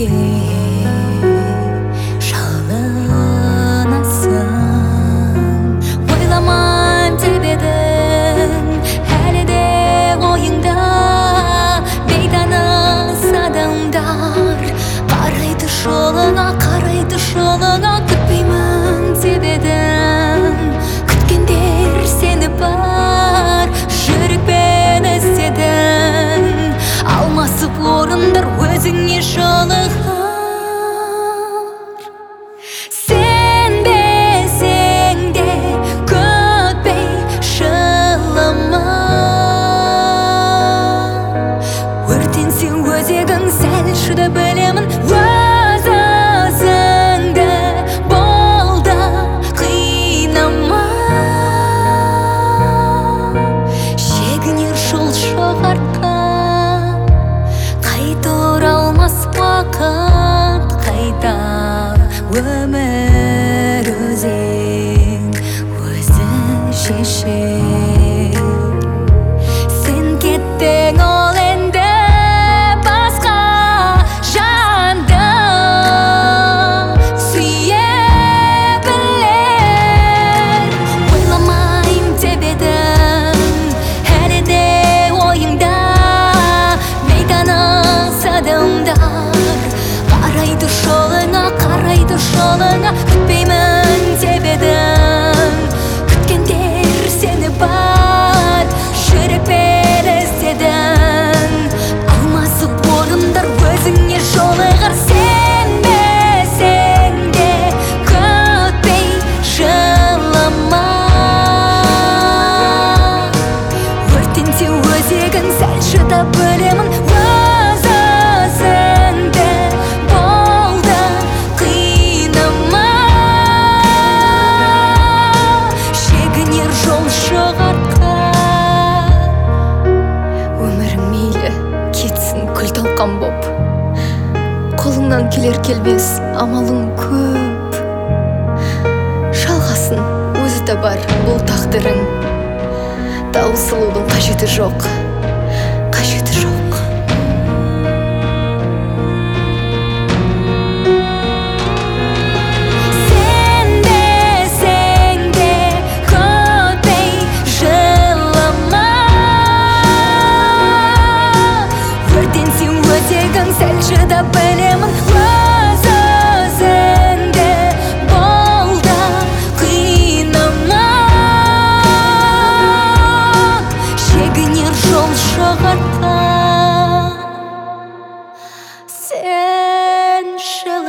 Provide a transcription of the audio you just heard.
шалынасың. Ойламайм деп едің әлі де ойыңда бейтаныс адамдар қарайды жолыңа күтпеймін деп едің. Күткендер сені бар жүрекпен іздедің. Алмасып орындар өзіңе жолығар. Сенбесең де күтпей жылыма. Өртенсе өзегің сәл шыда білемін. Өз өзіңді бол да қинама. Шегінер жол шығарға қайта оралмас уақыт. Қайта өмір өзің өзі шешер. Сен кеттің ол енді басқа жанды сүйе білер. Ойламайм деп едің әлі де ойыңда бейтаныс адамдар қарайды жолыңа күтпеймін деп едің. Күткендер сені бар жүрекпен іздедің. Алмасып орындар өзіңе жолығар. Сенбесең де күтпей жылыма. Өртенсе өзегің сәл шыдап білемін. Өз өзіңді бол да қинама. Шегінер жол шығарға. Өмірің мейлі кетсін күл талқан боп. Қолыңнан келер келмес амалың көп. Жалғасын өзі табар бұл тағдырың. Таусылудың қажеті жоқ. Сенбесең де күтпей жылыма. Өртенсе өзегің сәл шыдап білемін. Өз өзіңді бол да қинама. Шегінер жол шығарға. Сен